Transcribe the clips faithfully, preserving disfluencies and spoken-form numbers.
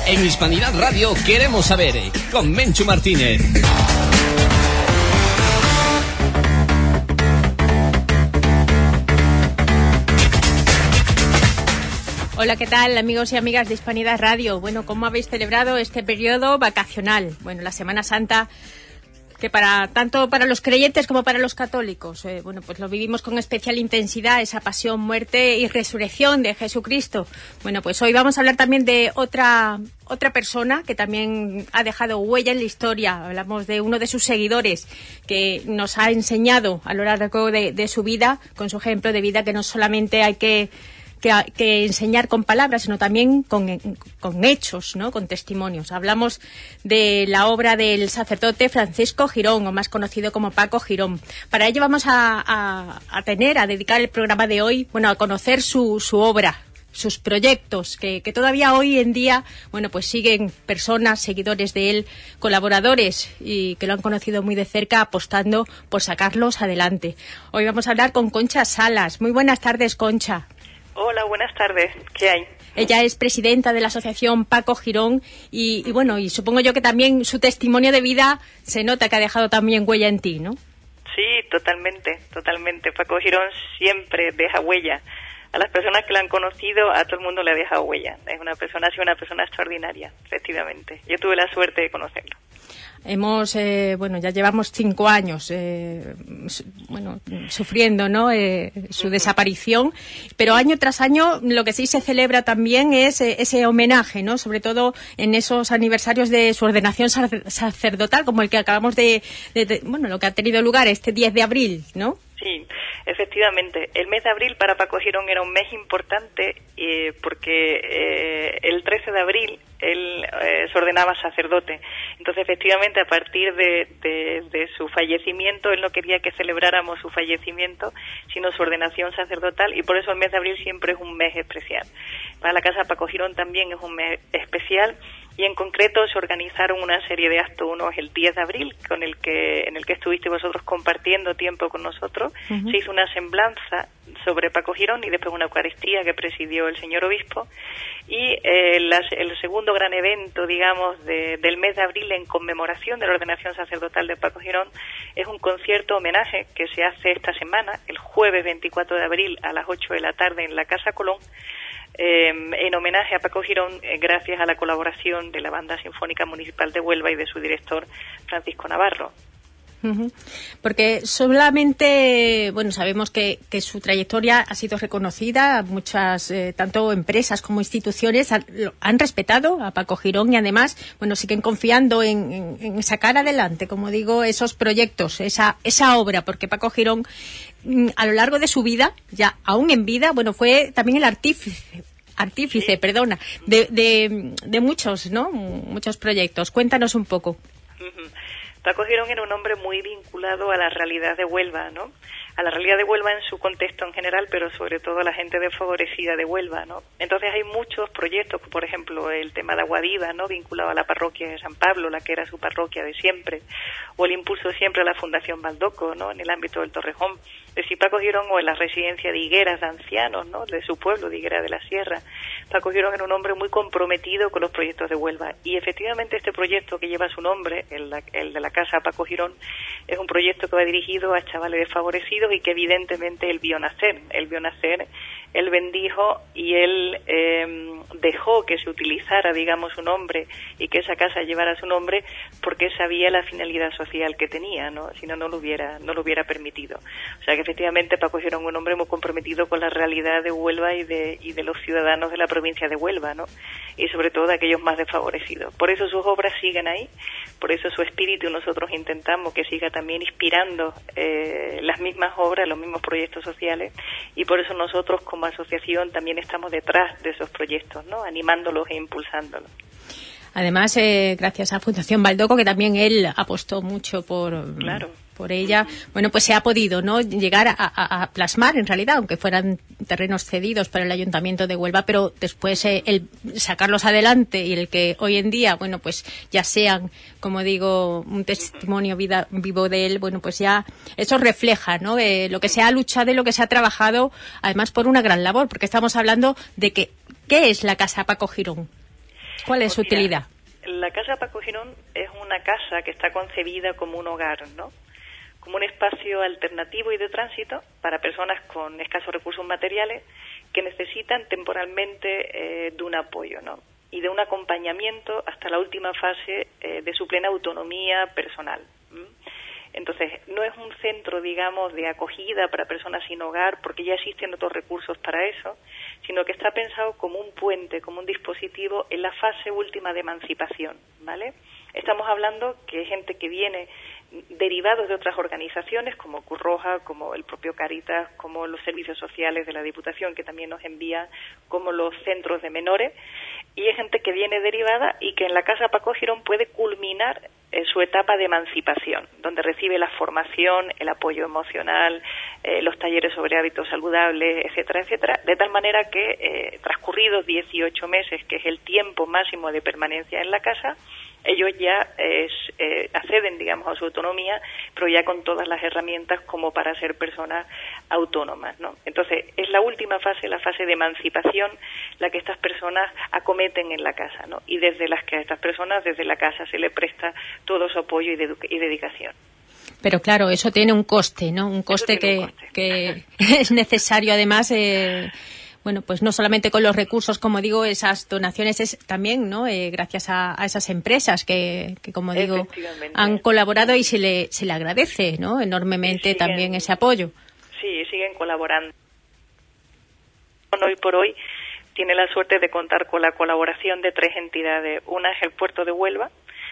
En Hispanidad Radio queremos saber, con Menchu Martínez. Hola, ¿qué tal, amigos y amigas de Hispanidad Radio? Bueno, ¿cómo habéis celebrado este periodo vacacional? Bueno, la Semana Santa, que para tanto para los creyentes como para los católicos, eh, bueno, pues lo vivimos con especial intensidad, esa pasión, muerte y resurrección de Jesucristo. Bueno, pues hoy vamos a hablar también de otra otra persona que también ha dejado huella en la historia. Hablamos de uno de sus seguidores que nos ha enseñado a lo largo de, de su vida, con su ejemplo de vida, que no solamente hay que Que, que enseñar con palabras, sino también con, con hechos, ¿no? Con testimonios. Hablamos de la obra del sacerdote Francisco Girón, o más conocido como Paco Girón. Para ello vamos a, a, a tener, a dedicar el programa de hoy, bueno, a conocer su, su obra, sus proyectos, que, que todavía hoy en día, bueno, pues siguen personas, seguidores de él, colaboradores, y que lo han conocido muy de cerca, apostando por sacarlos adelante. Hoy vamos a hablar con Concha Salas. Muy buenas tardes, Concha. Hola, buenas tardes. ¿Qué hay? Ella es presidenta de la asociación Paco Girón y, y bueno, y supongo yo que también su testimonio de vida se nota que ha dejado también huella en ti, ¿no? Sí, totalmente, totalmente. Paco Girón siempre deja huella. A las personas que la han conocido, a todo el mundo le ha dejado huella. Es una persona, ha sido una persona extraordinaria, efectivamente. Yo tuve la suerte de conocerlo. Hemos, eh, bueno, ya llevamos cinco años, eh, bueno, sufriendo, ¿no? Eh, su uh-huh. desaparición, pero año tras año lo que sí se celebra también es eh, ese homenaje, ¿no? Sobre todo en esos aniversarios de su ordenación sacerdotal, como el que acabamos de, de, de, bueno, lo que ha tenido lugar este diez de abril, ¿no? Sí, efectivamente. El mes de abril para Paco Girón era un mes importante eh, porque eh, el trece de abril él eh, se ordenaba sacerdote. Entonces, efectivamente, a partir de, de, de su fallecimiento, él no quería que celebráramos su fallecimiento, sino su ordenación sacerdotal, y por eso el mes de abril siempre es un mes especial. Para la Casa Paco Girón también es un mes especial, y en concreto se organizaron una serie de actos. Uno es el diez de abril, con el que en el que estuvisteis vosotros compartiendo tiempo con nosotros. Uh-huh. Se hizo una semblanza sobre Paco Girón y después una Eucaristía que presidió el señor obispo. Y eh, las, el segundo gran evento, digamos, de, del mes de abril en conmemoración de la ordenación sacerdotal de Paco Girón es un concierto homenaje que se hace esta semana, el jueves veinticuatro de abril a las ocho de la tarde en la Casa Colón, Eh, en homenaje a Paco Girón, eh, gracias a la colaboración de la Banda Sinfónica Municipal de Huelva y de su director Francisco Navarro. Uh-huh. Porque solamente, bueno, sabemos que, que su trayectoria ha sido reconocida, muchas, eh, tanto empresas como instituciones han, han respetado a Paco Girón y además, bueno, siguen confiando en, en, en sacar adelante, como digo, esos proyectos, esa, esa obra, porque Paco Girón, a lo largo de su vida, ya aún en vida, bueno, fue también el artífice, artífice, sí. perdona, de, de, de muchos, ¿no? Muchos proyectos. Cuéntanos un poco. Uh-huh. Paco Girón era un hombre muy vinculado a la realidad de Huelva, ¿no? A la realidad de Huelva en su contexto en general, pero sobre todo a la gente desfavorecida de Huelva, ¿no? Entonces hay muchos proyectos, por ejemplo, el tema de Agua Viva, ¿no? Vinculado a la parroquia de San Pablo, la que era su parroquia de siempre, o el impulso siempre a la Fundación Baldoco, ¿no? En el ámbito del Torrejón. De si Paco Girón, o en la residencia de Higueras de ancianos, ¿no? De su pueblo, de Higuera de la Sierra. Paco Girón era un hombre muy comprometido con los proyectos de Huelva. Y efectivamente este proyecto que lleva su nombre, el, el de la Casa Paco Girón, es un proyecto que va dirigido a chavales desfavorecidos y que evidentemente él vio nacer. Él vio nacer, él bendijo y él eh, dejó que se utilizara, digamos, su nombre y que esa casa llevara su nombre porque sabía la finalidad social que tenía, ¿no? Si no, no lo hubiera, no lo hubiera permitido. O sea que efectivamente Paco Girón era un hombre muy comprometido con la realidad de Huelva y de, y de los ciudadanos de la provincia de Huelva, ¿no? Y sobre todo de aquellos más desfavorecidos. Por eso sus obras siguen ahí, por eso su espíritu nosotros intentamos que siga también inspirando eh, las mismas obras, los mismos proyectos sociales, y por eso nosotros como asociación también estamos detrás de esos proyectos, ¿no? Animándolos e impulsándolos. Además, eh, gracias a Fundación Baldoco, que también él apostó mucho por, claro. por ella, bueno, pues se ha podido, ¿no?, llegar a, a, a plasmar, en realidad, aunque fueran terrenos cedidos para el Ayuntamiento de Huelva, pero después eh, el sacarlos adelante y el que hoy en día, bueno, pues ya sean, como digo, un testimonio vida, vivo de él, bueno, pues ya eso refleja, ¿no?, eh, lo que se ha luchado y lo que se ha trabajado, además por una gran labor, porque estamos hablando de que, ¿qué es la Casa Paco Girón? ¿Cuál es Pues su mira, utilidad? La Casa Paco Girón es una casa que está concebida como un hogar, ¿no? Como un espacio alternativo y de tránsito para personas con escasos recursos materiales que necesitan temporalmente eh, de un apoyo, ¿no? Y de un acompañamiento hasta la última fase eh, de su plena autonomía personal. ¿Mm? Entonces, no es un centro, digamos, de acogida para personas sin hogar, porque ya existen otros recursos para eso, sino que está pensado como un puente, como un dispositivo en la fase última de emancipación, ¿vale? Estamos hablando que hay gente que viene derivados de otras organizaciones, como Cruz Roja, como el propio Cáritas, como los servicios sociales de la Diputación, que también nos envían, como los centros de menores, y hay gente que viene derivada y que en la Casa Paco Girón puede culminar en su etapa de emancipación, donde recibe la formación, el apoyo emocional, eh, los talleres sobre hábitos saludables, etcétera, etcétera, de tal manera que eh, transcurridos dieciocho meses, que es el tiempo máximo de permanencia en la casa, ellos ya eh, eh, acceden, digamos, a su autonomía, pero ya con todas las herramientas como para ser personas autónomas, ¿no? Entonces, es la última fase, la fase de emancipación, la que estas personas acometen en la casa, ¿no? Y desde las que a estas personas, desde la casa, se les presta todo su apoyo y, de, y dedicación. Pero claro, eso tiene un coste, ¿no? Un coste, que, un coste. que es necesario, además... Eh, Bueno, pues no solamente con los recursos, como digo, esas donaciones, es también, ¿no? Eh, gracias a, a esas empresas que, que, como digo, han colaborado y se le, se le agradece, ¿no? Enormemente siguen, también ese apoyo. Sí, siguen colaborando. Hoy por hoy tiene la suerte de contar con la colaboración de tres entidades. Una es el Puerto de Huelva,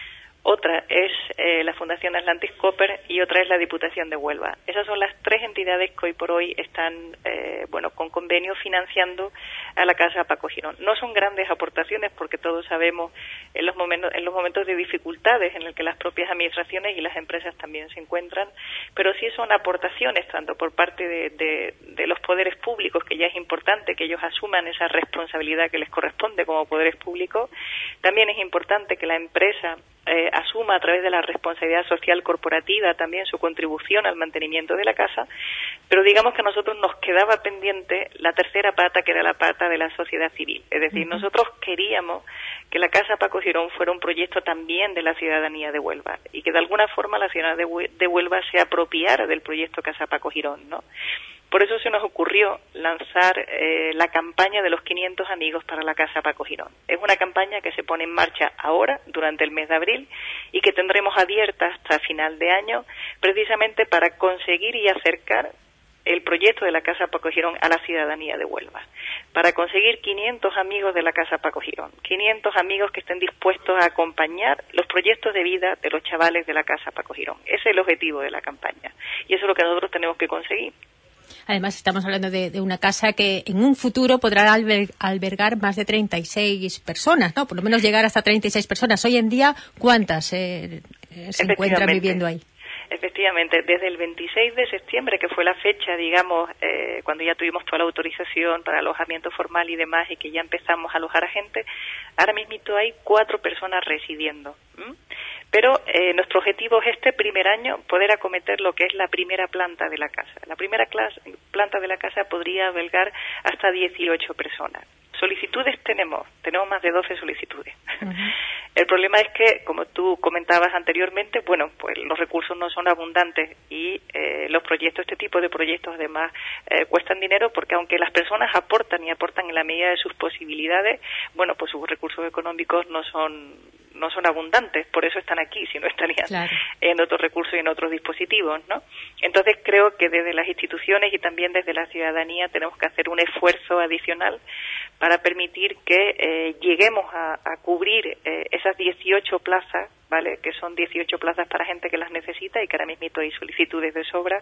otra es eh, la Fundación Atlantis Copper y otra es la Diputación de Huelva. Esas son las tres entidades que hoy por hoy están, eh, bueno, con convenio financiando a la Casa Paco Girón. No son grandes aportaciones porque todos sabemos en los momentos, en los momentos de dificultades en el que las propias administraciones y las empresas también se encuentran, pero sí son aportaciones tanto por parte de, de, de los poderes públicos, que ya es importante que ellos asuman esa responsabilidad que les corresponde como poderes públicos. También es importante que la empresa Eh, asuma a través de la responsabilidad social corporativa también su contribución al mantenimiento de la casa, pero digamos que a nosotros nos quedaba pendiente la tercera pata, que era la pata de la sociedad civil. Es decir, uh-huh. nosotros queríamos que la Casa Paco Girón fuera un proyecto también de la ciudadanía de Huelva y que de alguna forma la ciudadanía de Huelva se apropiara del proyecto Casa Paco Girón, ¿no? Por eso se nos ocurrió lanzar eh, la campaña de los quinientos amigos para la Casa Paco Girón. Es una campaña que se pone en marcha ahora, durante el mes de abril, y que tendremos abierta hasta final de año, precisamente para conseguir y acercar el proyecto de la Casa Paco Girón a la ciudadanía de Huelva, para conseguir quinientos amigos de la Casa Paco Girón, quinientos amigos que estén dispuestos a acompañar los proyectos de vida de los chavales de la Casa Paco Girón. Ese es el objetivo de la campaña, y eso es lo que nosotros tenemos que conseguir. Además, estamos hablando de, de una casa que en un futuro podrá alber, albergar más de treinta y seis personas, ¿no? Por lo menos llegar hasta treinta y seis personas. Hoy en día, ¿cuántas eh, se encuentran viviendo ahí? Efectivamente, desde el veintiséis de septiembre, que fue la fecha, digamos, eh, cuando ya tuvimos toda la autorización para alojamiento formal y demás, y que ya empezamos a alojar a gente, ahora mismito hay cuatro personas residiendo. ¿Mm? Pero eh, nuestro objetivo es este primer año poder acometer lo que es la primera planta de la casa. La primera clase, planta de la casa podría albergar hasta dieciocho personas. Solicitudes tenemos, tenemos más de doce solicitudes. Uh-huh. El problema es que, como tú comentabas anteriormente, bueno, pues los recursos no son abundantes y eh, los proyectos, este tipo de proyectos además eh, cuestan dinero, porque aunque las personas aportan y aportan en la medida de sus posibilidades, bueno, pues sus recursos económicos no son no son abundantes, por eso están aquí, si no estarían claro. en otros recursos y en otros dispositivos, ¿no? Entonces creo que desde las instituciones y también desde la ciudadanía tenemos que hacer un esfuerzo adicional para permitir que eh, lleguemos a, a cubrir eh, esas dieciocho plazas, ¿vale? Que son dieciocho plazas para gente que las necesita y que ahora mismo hay solicitudes de sobra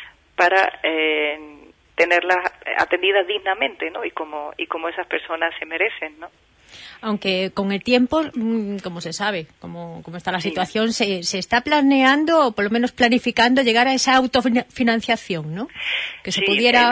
para eh, tenerlas atendidas dignamente, ¿no? Y como y como esas personas se merecen, ¿no? Aunque con el tiempo, como se sabe, como, como está la sí. situación, se, se está planeando, o por lo menos planificando, llegar a esa autofinanciación, ¿no? Que se sí, pudiera... En un,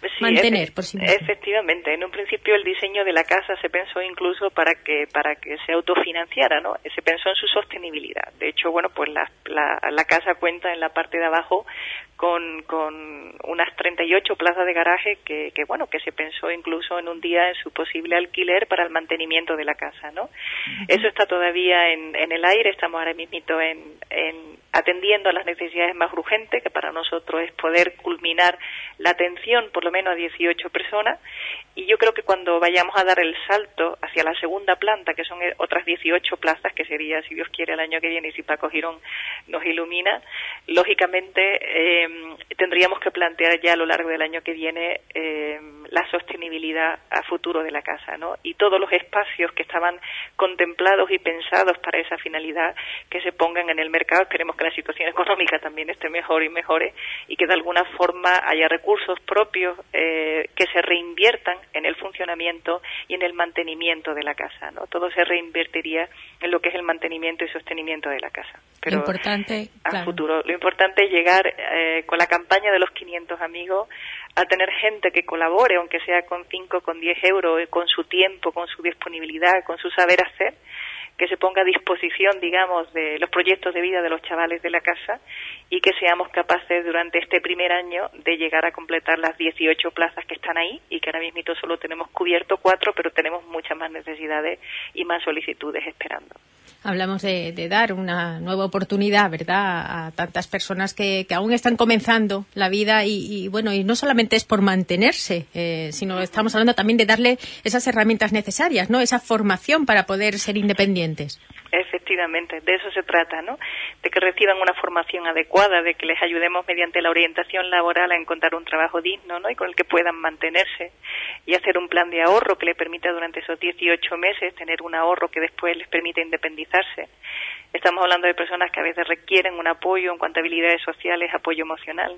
Sí, mantener efe- por sí mismo. Efectivamente, en un principio el diseño de la casa se pensó incluso para que para que se autofinanciara, ¿no? Se pensó en su sostenibilidad. De hecho, bueno, pues la, la, la casa cuenta en la parte de abajo con, con unas treinta y ocho plazas de garaje que, que, bueno, que se pensó incluso en un día en su posible alquiler para el mantenimiento de la casa, ¿no? Uh-huh. Eso está todavía en, en el aire, estamos ahora mismito en, en atendiendo a las necesidades más urgentes, que para nosotros es poder culminar la atención por lo menos a dieciocho personas, y yo creo que cuando vayamos a dar el salto hacia la segunda planta, que son otras dieciocho plazas, que sería, si Dios quiere, el año que viene, y si Paco Girón nos ilumina, lógicamente eh, tendríamos que plantear ya a lo largo del año que viene eh, la sostenibilidad a futuro de la casa, ¿no? Y todos los espacios que estaban contemplados y pensados para esa finalidad, que se pongan en el mercado. Esperemos que la situación económica también esté mejor y mejore, y que de alguna forma haya recursos propios eh, que se reinviertan en el funcionamiento y en el mantenimiento de la casa, ¿no? Todo se reinvertiría en lo que es el mantenimiento y sostenimiento de la casa. Pero lo importante, a claro. futuro, lo importante es llegar eh, con la campaña de los quinientos amigos a tener gente que colabore, aunque sea con cinco, con diez euros, con su tiempo, con su disponibilidad, con su saber hacer, que se ponga a disposición, digamos, de los proyectos de vida de los chavales de la casa, y que seamos capaces durante este primer año de llegar a completar las dieciocho plazas que están ahí, y que ahora mismo solo tenemos cubierto cuatro, pero tenemos muchas más necesidades y más solicitudes esperando. Hablamos de, de dar una nueva oportunidad, ¿verdad?, a tantas personas que, que aún están comenzando la vida, y, y bueno, y no solamente es por mantenerse, eh, sino estamos hablando también de darle esas herramientas necesarias, ¿no?, esa formación para poder ser independientes. Efectivamente, de eso se trata, ¿no? De que reciban una formación adecuada, de que les ayudemos mediante la orientación laboral a encontrar un trabajo digno, ¿no?, y con el que puedan mantenerse, y hacer un plan de ahorro que les permita durante esos dieciocho meses tener un ahorro que después les permita independizarse. Estamos hablando de personas que a veces requieren un apoyo en cuanto a habilidades sociales, apoyo emocional,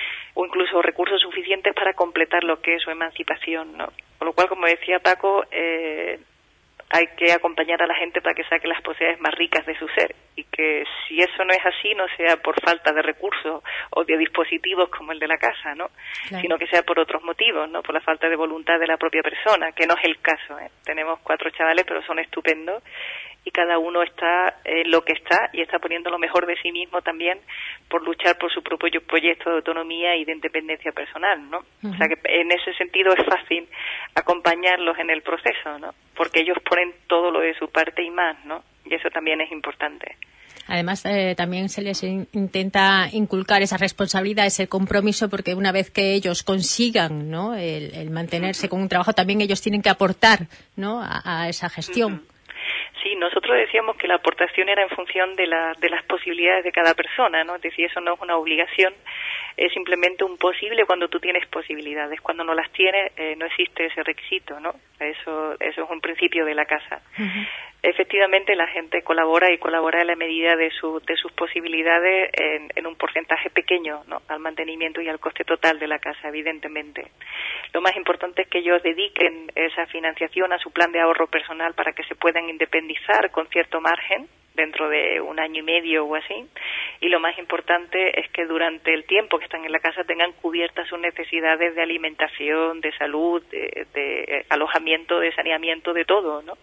o incluso recursos suficientes para completar lo que es su emancipación, ¿no? Con lo cual, como decía Paco, eh, hay que acompañar a la gente para que saque las posibilidades más ricas de su ser, y que si eso no es así, no sea por falta de recursos o de dispositivos como el de la casa, ¿no? Claro. Sino que sea por otros motivos, ¿no? Por la falta de voluntad de la propia persona, que no es el caso, ¿eh? Tenemos cuatro chavales, pero son estupendos, y cada uno está en lo que está, y está poniendo lo mejor de sí mismo también por luchar por su propio proyecto de autonomía y de independencia personal, ¿no? Uh-huh. O sea que en ese sentido es fácil acompañarlos en el proceso, ¿no? Porque ellos ponen todo lo de su parte y más, ¿no? Y eso también es importante. Además, eh, también se les in- intenta inculcar esa responsabilidad, ese compromiso, porque una vez que ellos consigan, ¿no?, el, el mantenerse uh-huh. con un trabajo, también ellos tienen que aportar, ¿no?, a, a esa gestión. Uh-huh. Sí, nosotros decíamos que la aportación era en función de, la, de las posibilidades de cada persona, ¿no? Es decir, eso no es una obligación, es simplemente un posible cuando tú tienes posibilidades. Cuando no las tienes, eh, no existe ese requisito, ¿no? Eso, eso es un principio de la casa. Uh-huh. Efectivamente, la gente colabora y colabora en la medida de, su, de sus posibilidades en, en un porcentaje pequeño, ¿no?, al mantenimiento y al coste total de la casa, evidentemente. Lo más importante es que ellos dediquen esa financiación a su plan de ahorro personal para que se puedan independizar con cierto margen dentro de un año y medio o así, y lo más importante es que durante el tiempo que están en la casa tengan cubiertas sus necesidades de alimentación, de salud, de, de alojamiento, de saneamiento, de todo, ¿no?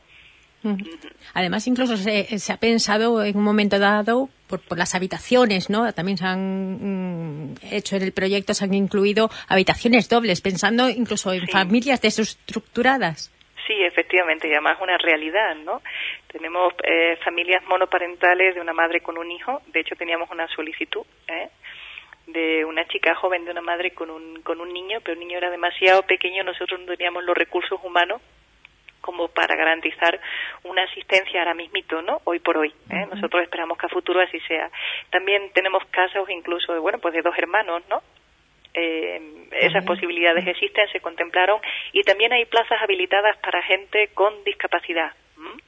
Además, incluso se, se ha pensado en un momento dado por, por las habitaciones, ¿no? También se han mm, hecho en el proyecto, se han incluido habitaciones dobles, pensando incluso en sí. familias desestructuradas. Sí, efectivamente, y además una realidad, ¿no? Tenemos eh, familias monoparentales de una madre con un hijo. De hecho, teníamos una solicitud, ¿eh?, de una chica joven de una madre con un, con un niño, pero el niño era demasiado pequeño, nosotros no teníamos los recursos humanos como para garantizar una asistencia ahora mismito, ¿no?, hoy por hoy, ¿eh? Uh-huh. Nosotros esperamos que a futuro así sea. También tenemos casos incluso de, bueno, pues de dos hermanos, ¿no? Eh, esas uh-huh. posibilidades existen, se contemplaron, y también hay plazas habilitadas para gente con discapacidad. ¿Mm?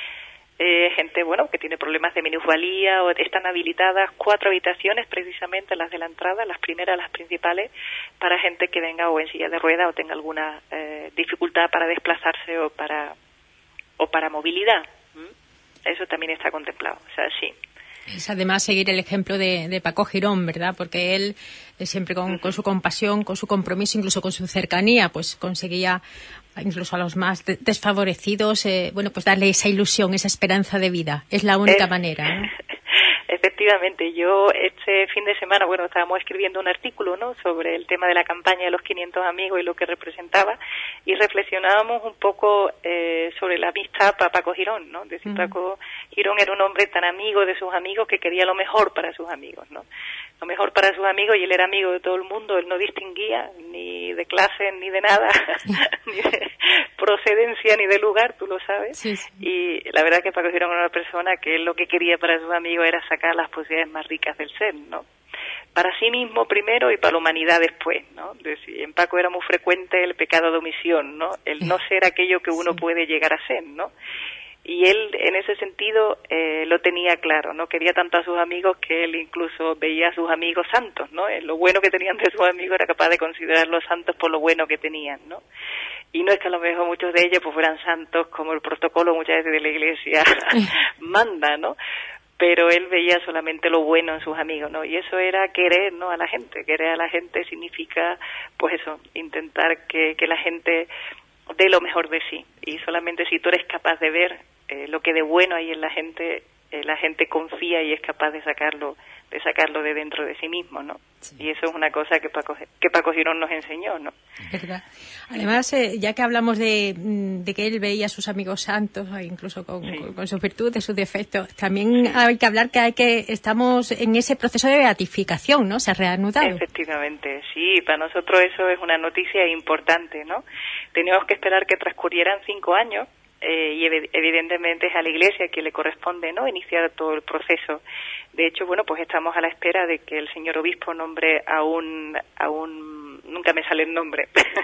Eh, gente, bueno, que tiene problemas de minusvalía, o están habilitadas cuatro habitaciones, precisamente las de la entrada, las primeras, las principales, para gente que venga o en silla de rueda o tenga alguna eh, dificultad para desplazarse o para o para movilidad. ¿Mm? Eso también está contemplado, o sea, sí. Es además seguir el ejemplo de, de Paco Girón, ¿verdad? Porque él eh, siempre con, con su compasión, con su compromiso, incluso con su cercanía, pues conseguía incluso a los más de- desfavorecidos, eh, bueno, pues darle esa ilusión, esa esperanza de vida. Es la única Es- manera, ¿no? Efectivamente, yo este fin de semana, bueno, estábamos escribiendo un artículo, ¿no?, sobre el tema de la campaña de los quinientos amigos y lo que representaba, y reflexionábamos un poco eh, sobre la amistad para Paco Girón, ¿no? Es decir, mm. Paco Girón era un hombre tan amigo de sus amigos que quería lo mejor para sus amigos, ¿no? Lo mejor para sus amigos, y él era amigo de todo el mundo, él no distinguía ni de clase ni de nada, ni de procedencia ni de lugar, tú lo sabes. Sí, sí. Y la verdad que Paco Girón era una persona que él lo que quería para sus amigos era sacar las posibilidades más ricas del ser, ¿no? Para sí mismo primero y para la humanidad después, ¿no? Es decir, en Paco era muy frecuente el pecado de omisión, ¿no? El no ser aquello que uno sí. puede llegar a ser, ¿no? Y él, en ese sentido, eh, lo tenía claro, ¿no? Quería tanto a sus amigos que él incluso veía a sus amigos santos, ¿no? Lo bueno que tenían de sus amigos era capaz de considerarlos santos por lo bueno que tenían, ¿no? Y no es que a lo mejor muchos de ellos pues fueran santos como el protocolo muchas veces de la Iglesia manda, ¿no? Pero él veía solamente lo bueno en sus amigos, ¿no? Y eso era querer, ¿no?, a la gente. Querer a la gente significa, pues eso, intentar que, que la gente dé lo mejor de sí. Y solamente si tú eres capaz de ver eh, lo que de bueno hay en la gente, eh, la gente confía y es capaz de sacarlo de sacarlo de dentro de sí mismo, ¿no? Sí. Y eso es una cosa que Paco, que Paco Girón nos enseñó, ¿no? ¿Verdad? Además, eh, ya que hablamos de, de que él veía a sus amigos santos, incluso con, sí. con, con sus virtudes, sus defectos, también sí. hay que hablar que hay que estamos en ese proceso de beatificación, ¿no? Se ha reanudado. Efectivamente, sí. Para nosotros eso es una noticia importante, ¿no? Teníamos que esperar que transcurrieran cinco años. Eh, y ev- evidentemente es a la Iglesia que le corresponde, ¿no?, iniciar todo el proceso. De hecho, bueno, pues estamos a la espera de que el señor obispo nombre a un, a un, nunca me sale el nombre,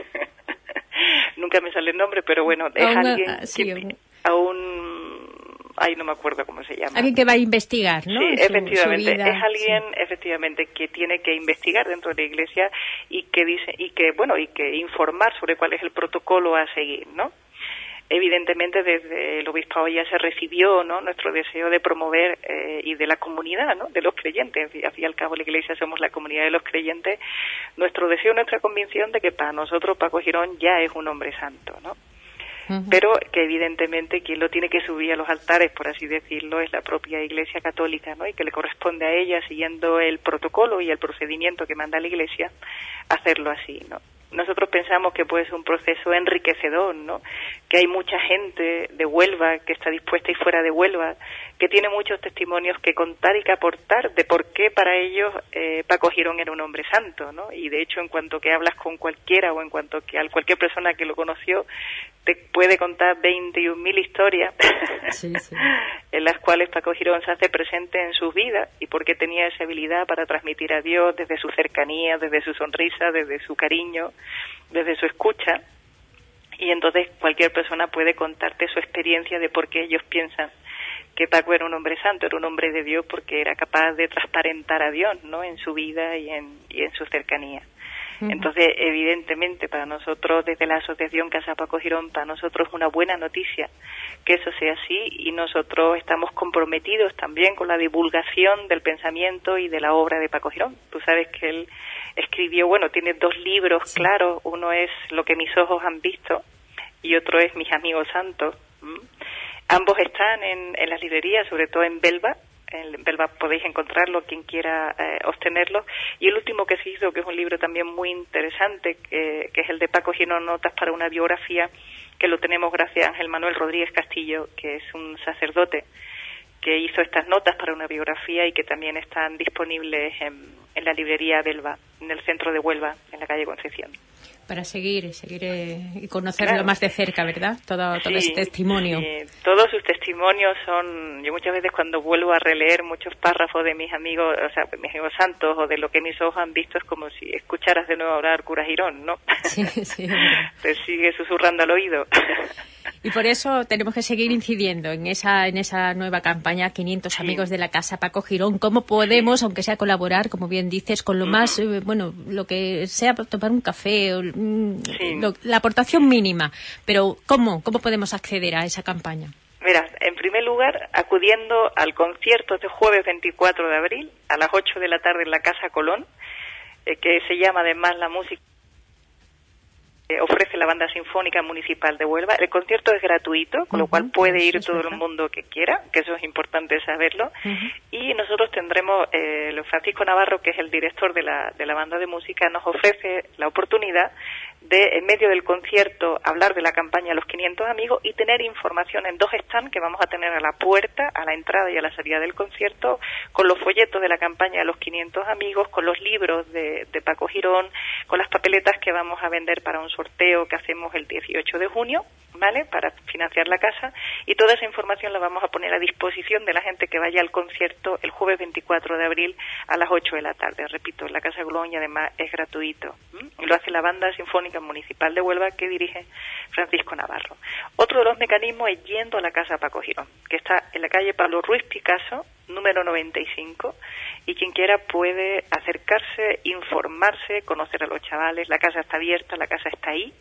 nunca me sale el nombre, pero bueno, es a una, alguien, sí, que, un... a un, ay, no me acuerdo cómo se llama. Alguien que va a investigar, ¿no? Sí, su, efectivamente, su vida, es alguien, sí. efectivamente, que tiene que investigar dentro de la Iglesia y que dice, y que, bueno, y que informar sobre cuál es el protocolo a seguir, ¿no? Evidentemente desde el obispado ya se recibió, ¿no?, nuestro deseo de promover eh, y de la comunidad, ¿no?, de los creyentes. Al fin y al cabo la Iglesia somos la comunidad de los creyentes. Nuestro deseo, nuestra convicción de que para nosotros Paco Girón ya es un hombre santo, ¿no? Uh-huh. Pero que evidentemente quien lo tiene que subir a los altares, por así decirlo, es la propia Iglesia Católica, ¿no?, y que le corresponde a ella, siguiendo el protocolo y el procedimiento que manda la Iglesia, hacerlo así, ¿no? Nosotros pensamos que puede ser un proceso enriquecedor, ¿no?, que hay mucha gente de Huelva que está dispuesta y fuera de Huelva, que tiene muchos testimonios que contar y que aportar de por qué para ellos eh, Paco Girón era un hombre santo, ¿no? Y de hecho, en cuanto que hablas con cualquiera o en cuanto que a cualquier persona que lo conoció, te puede contar veintiún mil historias sí, sí. en las cuales Paco Girón se hace presente en sus vidas y porque tenía esa habilidad para transmitir a Dios desde su cercanía, desde su sonrisa, desde su cariño, desde su escucha. Y entonces cualquier persona puede contarte su experiencia de por qué ellos piensan que Paco era un hombre santo, era un hombre de Dios, porque era capaz de transparentar a Dios, ¿no?, en su vida y en, y en su cercanía. Uh-huh. Entonces, evidentemente, para nosotros, desde la Asociación Casa Paco Girón, para nosotros es una buena noticia que eso sea así, y nosotros estamos comprometidos también con la divulgación del pensamiento y de la obra de Paco Girón. Tú sabes que él escribió, bueno, tiene dos libros sí. claros, uno es Lo que mis ojos han visto y otro es Mis amigos santos. ¿Mm? Ambos están en, en las librerías, sobre todo en Belva. En Belva podéis encontrarlo, quien quiera eh, obtenerlo. Y el último que se hizo, que es un libro también muy interesante, que, que es el de Paco Girón, Notas para una biografía, que lo tenemos gracias a Ángel Manuel Rodríguez Castillo, que es un sacerdote que hizo estas notas para una biografía y que también están disponibles en, en la librería Belva, en el centro de Huelva, en la calle Concepción. Para seguir, seguir eh, y conocerlo claro. más de cerca, ¿verdad? Todo, todo sí, ese testimonio. Sí. Todos sus testimonios son, yo muchas veces cuando vuelvo a releer muchos párrafos de mis amigos, o sea, mis amigos santos o de lo que mis ojos han visto, es como si escucharas de nuevo hablar cura Girón, ¿no? Sí, sí. Te sigue susurrando al oído. Y por eso tenemos que seguir incidiendo en esa en esa nueva campaña quinientos sí. amigos de la Casa Paco Girón. ¿Cómo podemos, sí. aunque sea colaborar, como bien dices, con lo uh-huh. más, eh, bueno, lo que sea tomar un café, o, mm, sí. lo, la aportación mínima? Pero ¿cómo? ¿Cómo podemos acceder a esa campaña? Mira, en primer lugar, acudiendo al concierto este jueves veinticuatro de abril a las ocho de la tarde en la Casa Colón, eh, que se llama además La Música Eh, ofrece la Banda Sinfónica Municipal de Huelva. El concierto es gratuito, con uh-huh, lo cual puede ir todo verdad. el mundo que quiera, que eso es importante saberlo. Uh-huh. Y nosotros tendremos, eh, Francisco Navarro, que es el director de la, de la banda de música, nos ofrece la oportunidad de, en medio del concierto, hablar de la campaña Los quinientos amigos y tener información en dos stands que vamos a tener a la puerta, a la entrada y a la salida del concierto, con los folletos de la campaña Los quinientos amigos, con los libros de, de Paco Girón, con las papeletas que vamos a vender para un sorteo que hacemos el dieciocho de junio, ¿vale?, para financiar la casa, y toda esa información la vamos a poner a disposición de la gente que vaya al concierto el jueves veinticuatro de abril a las ocho de la tarde. Repito, en la Casa Colón, y además es gratuito. ¿Mm? Lo hace la Banda Sinfónica Municipal de Huelva, que dirige Francisco Navarro. Otro de los mecanismos es yendo a la Casa Paco Girón, que está en la calle Pablo Ruiz Picasso, número noventa y cinco, y quien quiera puede acercarse, informarse, conocer a los chavales. La casa está abierta, la casa está ahí,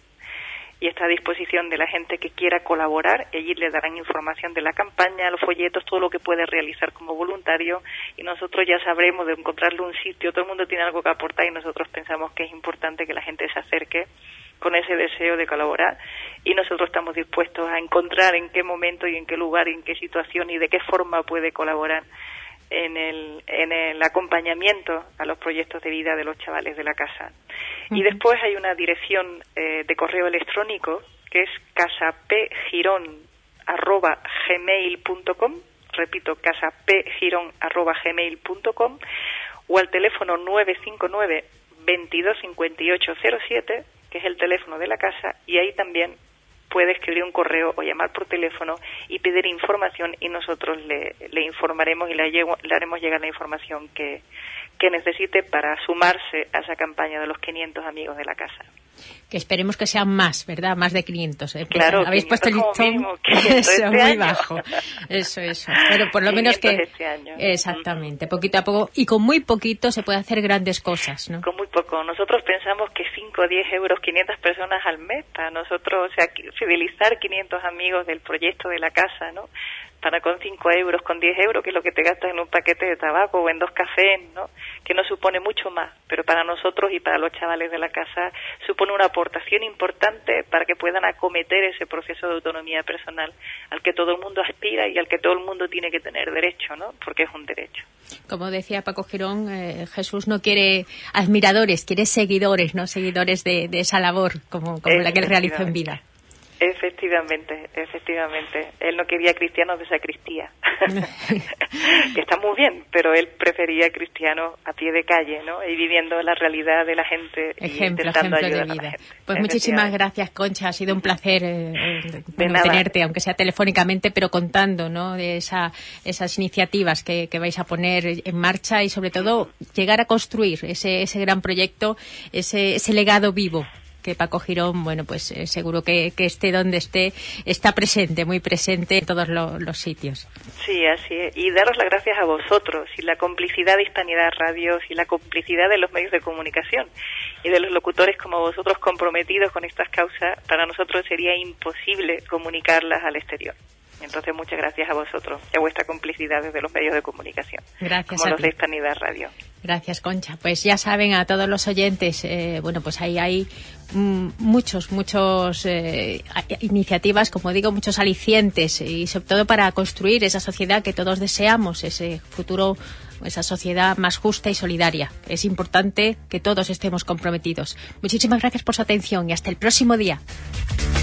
y está a disposición de la gente que quiera colaborar. Allí le darán información de la campaña, los folletos, todo lo que puede realizar como voluntario, y nosotros ya sabremos de encontrarle un sitio. Todo el mundo tiene algo que aportar y nosotros pensamos que es importante que la gente se acerque con ese deseo de colaborar, y nosotros estamos dispuestos a encontrar en qué momento y en qué lugar y en qué situación y de qué forma puede colaborar en el, en el acompañamiento a los proyectos de vida de los chavales de la casa. Uh-huh. Y después hay una dirección eh, de correo electrónico que es casapgirón arroba gmail punto com, repito, casapgirón arroba gmail punto com, o al teléfono nueve cinco nueve, veintidós cincuenta y ocho cero siete, que es el teléfono de la casa, y ahí también puede escribir un correo o llamar por teléfono y pedir información, y nosotros le, le informaremos y le, llego, le haremos llegar la información que, que necesite para sumarse a esa campaña de los quinientos amigos de la casa. Que esperemos que sean más, ¿verdad? Más de quinientos. ¿eh? Claro, habéis puesto el listón eso, muy año. bajo. Eso, eso. Pero por lo menos que... Este año. Exactamente, poquito a poco. Y con muy poquito se puede hacer grandes cosas, ¿no? Con muy poco. Nosotros pensamos que cinco o diez euros, quinientas personas al mes, para nosotros, o sea, fidelizar quinientos amigos del proyecto de la casa, ¿no? Para con cinco euros, con diez euros, que es lo que te gastas en un paquete de tabaco o en dos cafés, ¿no? Que no supone mucho más, pero para nosotros y para los chavales de la casa supone una aportación importante para que puedan acometer ese proceso de autonomía personal al que todo el mundo aspira y al que todo el mundo tiene que tener derecho, ¿no? Porque es un derecho. Como decía Paco Girón, eh, Jesús no quiere admiradores, quiere seguidores, ¿no? Seguidores de, de esa labor como, como la que él realizó en vida. Efectivamente, efectivamente. Él no quería cristianos de sacristía, que está muy bien, pero él prefería cristianos a pie de calle, ¿no? Y viviendo la realidad de la gente, ejemplo, y intentando ejemplo ayudar de vida. a la gente. Pues muchísimas gracias, Concha. Ha sido un placer eh, bueno, tenerte, aunque sea telefónicamente, pero contando, ¿no? De esa, esas iniciativas que, que vais a poner en marcha y, sobre todo, llegar a construir ese, ese gran proyecto, ese, ese legado vivo. Que Paco Girón, bueno, pues eh, seguro que, que esté donde esté, está presente, muy presente en todos lo, los sitios. Sí, así es. Y daros las gracias a vosotros, y la complicidad de Hispanidad Radio, y la complicidad de los medios de comunicación, y de los locutores como vosotros comprometidos con estas causas. Para nosotros sería imposible comunicarlas al exterior. Entonces, muchas gracias a vosotros y a vuestra complicidad desde los medios de comunicación. Gracias como a los ti. de Hispanidad Radio. Gracias, Concha. Pues ya saben, a todos los oyentes, eh, bueno, pues ahí hay mm, muchos, muchos eh, iniciativas, como digo, muchos alicientes, y sobre todo para construir esa sociedad que todos deseamos, ese futuro, esa sociedad más justa y solidaria. Es importante que todos estemos comprometidos. Muchísimas gracias por su atención y hasta el próximo día.